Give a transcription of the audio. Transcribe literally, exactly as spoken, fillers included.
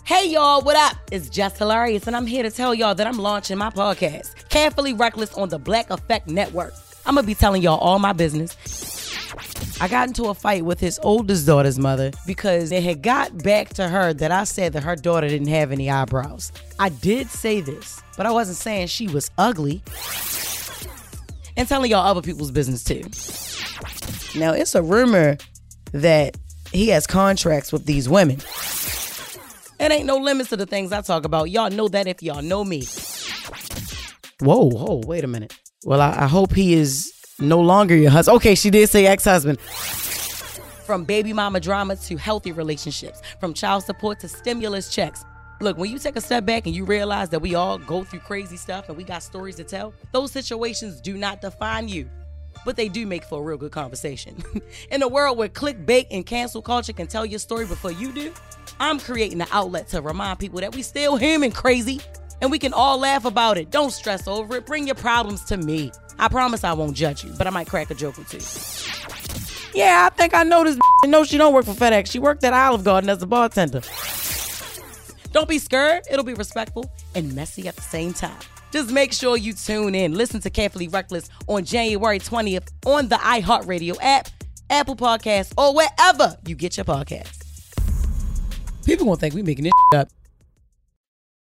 Hey y'all, what up? It's Jess Hilarious, and I'm here to tell y'all that I'm launching my podcast, Carefully Reckless, on the Black Effect Network. I'm gonna be telling y'all all my business. I got into a fight with his oldest daughter's mother because it had got back to her that I said that her daughter didn't have any eyebrows. I did say this, but I wasn't saying she was ugly. And telling y'all other people's business too. Now, it's a rumor that he has contracts with these women. It ain't no limits to the things I talk about. Y'all know that if y'all know me. Whoa, whoa, wait a minute. Well, I, I hope he is no longer your husband. Okay, she did say ex-husband. From baby mama drama to healthy relationships, from child support to stimulus checks. Look, when you take a step back and you realize that we all go through crazy stuff and we got stories to tell, those situations do not define you. But they do make for a real good conversation. In a world where clickbait and cancel culture can tell your story before you do, I'm creating an outlet to remind people that we still human crazy and we can all laugh about it. Don't stress over it. Bring your problems to me. I promise I won't judge you, but I might crack a joke or two. Yeah, I think I know this. No, she don't work for FedEx. She worked at Olive Garden as a bartender. Don't be scared. It'll be respectful and messy at the same time. Just make sure you tune in. Listen to Carefully Reckless on January twentieth on the iHeartRadio app, Apple Podcasts, or wherever you get your podcasts. People gonna think we making this up.